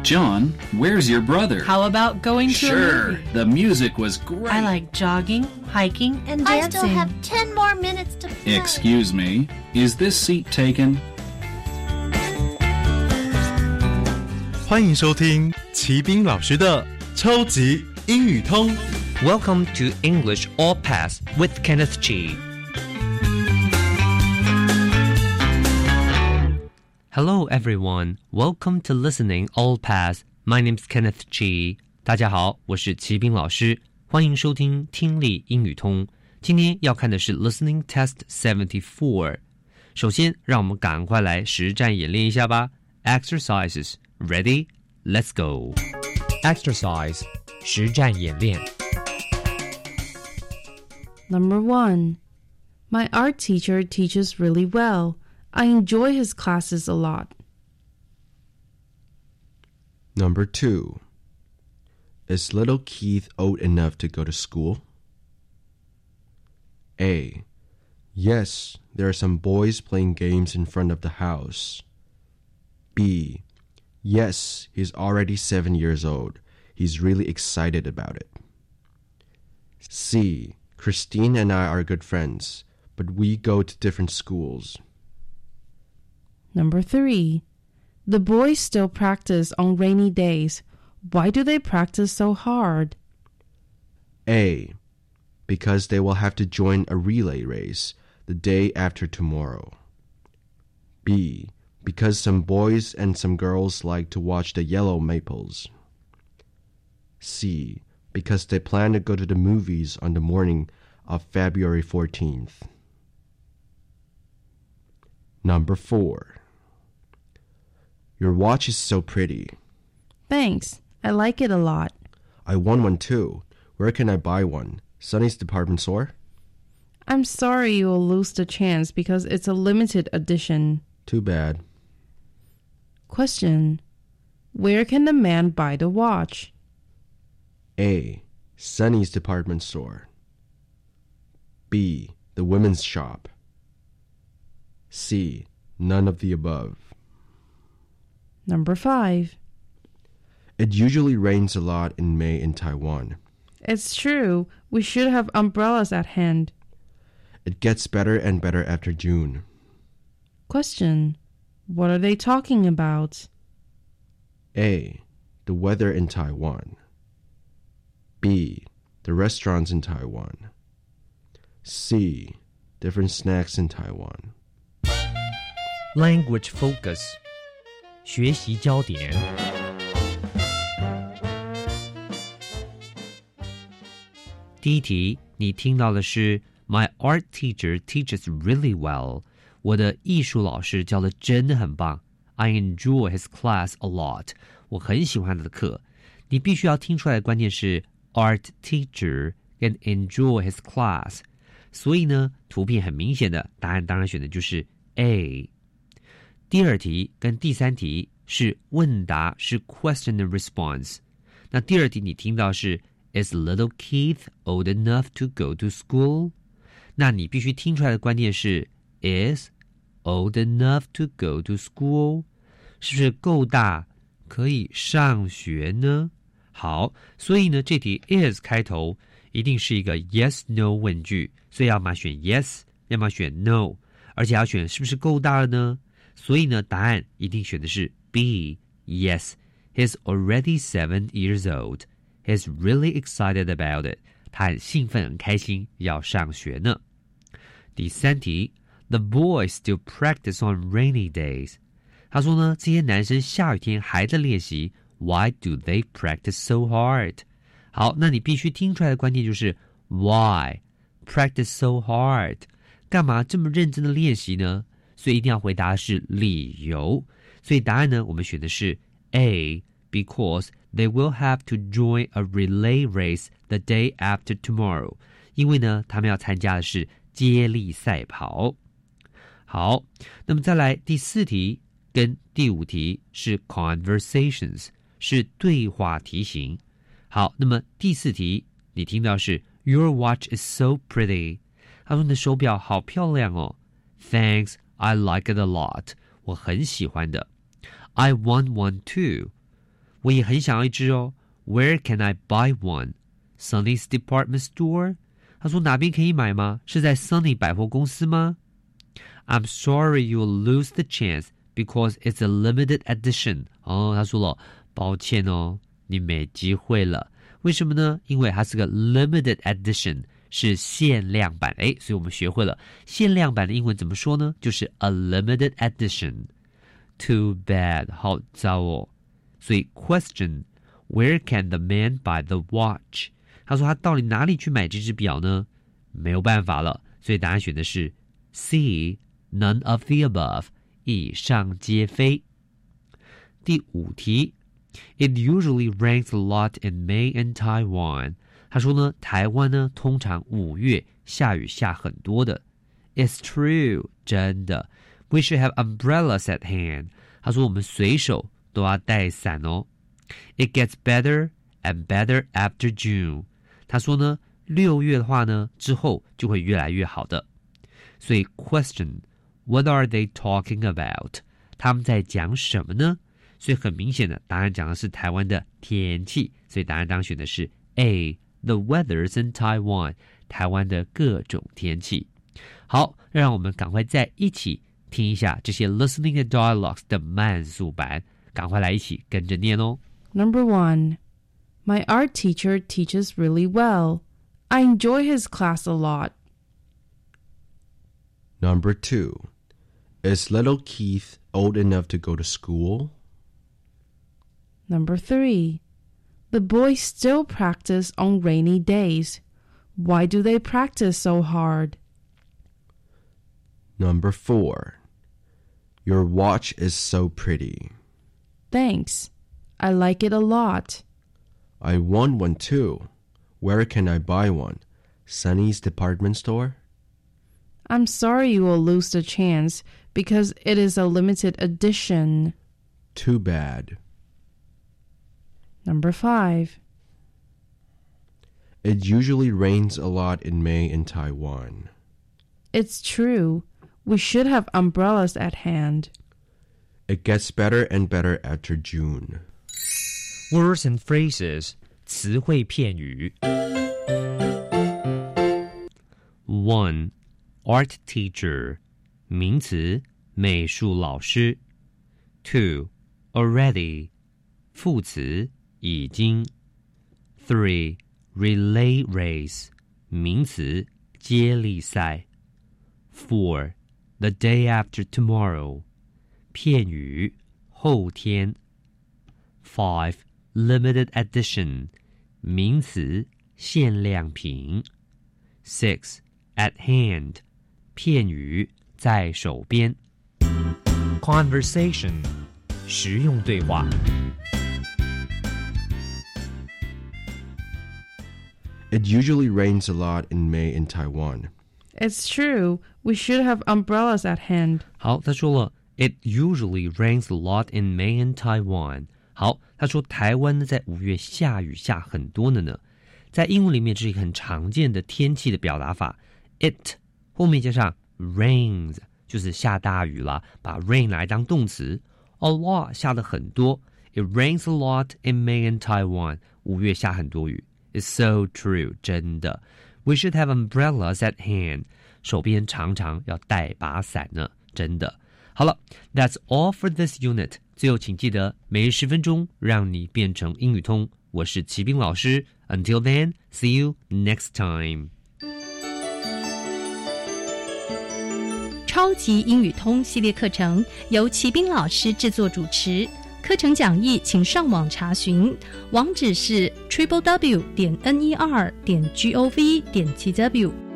John, where's your brother? How about going to Sure, a movie? the music was great. I like jogging, hiking, and I dancing. still have 10 more minutes to play. Excuse me, is this seat taken? 欢迎收听齐斌老师的超级英语通。 Welcome to English All Pass with Kenneth Chi. Hello everyone, welcome to Listening All Pass. My name's Kenneth Chi. 大家好，我是齐斌老师，欢迎收听听力英语通。今天要看的是 Listening Test 74。首先，让我们赶快来实战演练一下吧。Exercises, ready? Let's go. Exercise, 实战演练。 Number 1. My art teacher teaches really well. I enjoy his classes a lot. Number 2. Is little Keith old enough to go to school? A. Yes, there are some boys playing games in front of the house. B. Yes, he's already 7 years old. He's really excited about it. C. Christine and I are good friends, but we go to different schools. Number 3. The boys still practice on rainy days. Why do they practice so hard? A. Because they will have to join a relay race the day after tomorrow. B. Because some boys and some girls like to watch the Yellow Maples. C. Because they plan to go to the movies on the morning of February 14th. Number 4. Your watch is so pretty. Thanks. I like it a lot. I want one too. Where can I buy one? Sonny's department store? I'm sorry you will lose the chance because it's a limited edition. Too bad. Question. Where can the man buy the watch? A. Sonny's department store. B. The women's shop. C. None of the above. Number 5. It usually rains a lot in May in Taiwan. It's true. We should have umbrellas at hand. It gets better and better after June. Question. What are they talking about? A. The weather in Taiwan. B. The restaurants in Taiwan. C. Different snacks in Taiwan. Language focus, 学习焦点。第一题，你听到的是 My art teacher teaches really well. 我的艺术老师教的真的很棒。I enjoy his class a lot. 我很喜欢他的课。你必须要听出来的关键是 art teacher 跟 enjoy his class。所以呢，图片很明显的答案当然选的就是 A。第二题跟第三题是问答，是 question and response。那第二题你听到是 Is little Keith old enough to go to school? 那你必须听出来的关键是 Is old enough to go to school? 是不是够大可以上学呢？好，所以呢这题 is 开头一定是一个 yes no 问句，所以要么选 yes， 要么选 no， 而且要选是不是够大了呢？所以呢答案一定选的是 B. Yes, he's already 7 years old. He's really excited about it. 他很兴奋很开心要上学呢。第三题 The boys still practice on rainy days. 他说呢这些男生下雨天还在练习 Why do they practice so hard? 好，那你必须听出来的关键就是 Why practice so hard? 干嘛这么认真的练习呢？所以一定要回答是理由。所以答案呢我们选的是 A. Because they will have to join a relay race the day after tomorrow. 因为呢他们要参加的是接力赛跑。好，那么再来第四题跟第五题是 conversations， 是对话题型。好，那么第四题你听到是 Your watch is so pretty. 他说你的手表好漂亮哦。Thanks, I like it a lot. 我很喜欢的。I want one too. 我也很想要一只哦。Where can I buy one? Sunny's department store? 他说哪边可以买吗？是在 Sunny 百货公司吗？ I'm sorry you'll lose the chance because it's a limited edition. 他说了，抱歉哦，你没机会了。为什么呢？因为它是个 limited edition， 是限量版。所以我们学会了限量版的英文怎么说呢？就是 a limited edition. Too bad， 好糟哦。所以 question, where can the man buy the watch? 他说他到底哪里去买这只表呢？没有办法了，所以答案选的是 C, none of the above， 以上皆非。第5题 It usually rains a lot in May in Taiwan。 他说呢，台湾呢通常5月下雨下很多的。 It's true， 真的。 We should have umbrellas at hand。 他说我们随手都要带伞哦。 It gets better and better after June。 他说呢6月的话呢之后就会越来越好的。所以 question, what are they talking about？ 他们在讲什么呢？所以很明显的答案讲的是台湾的天气，所以答案当选的是 A, the weathers in Taiwan， 台湾的各种天气。好，让我们赶快再一起听一下这些 listening and dialogues 的慢速版，赶快来一起跟着念哦。 Number 1. My art teacher teaches really well. I enjoy his class a lot. Number 2. Is little Keith old enough to go to school? Number 3. The boys still practice on rainy days. Why do they practice so hard? Number 4. Your watch is so pretty. Thanks. I like it a lot. I want one too. Where can I buy one? Sunny's department store? I'm sorry you will lose the chance because it is a limited edition. Too bad. Number 5. It usually rains a lot in May in Taiwan. It's true. We should have umbrellas at hand. It gets better and better after June. Words and phrases 词汇片语。 1. Art teacher 名词美术老师。 2. Already 副词已经。 3. Relay race 名词接力赛。 4. The day after tomorrow 片语后天。 5. Limited edition 名词限量品。 6. At hand 片语在手边。 Conversation 实用对话。 It usually rains a lot in May in Taiwan. It's true. We should have umbrellas at hand. 好，他说了 It usually rains a lot in May in Taiwan。 好，他说台湾呢在5月下雨下很多的呢。在英文里面这是一个很常见的天气的表达法。 It 后面加上 rains 就是下大雨啦，把 rain 来当动词。 A lot 下的很多。 It rains a lot in May in Taiwan。 5月下很多雨。 It's so true 真的。 We should have umbrellas at hand。 手边常常要带把伞呢，真的。好了 That's all for this unit。 最后请记得每日10分钟让你变成英语通。我是齐斌老师。 Until then, see you next time。 超级英语通系列课程由齐斌老师制作主持，课程讲义请上网查询，网址是 www.ner.gov.tw。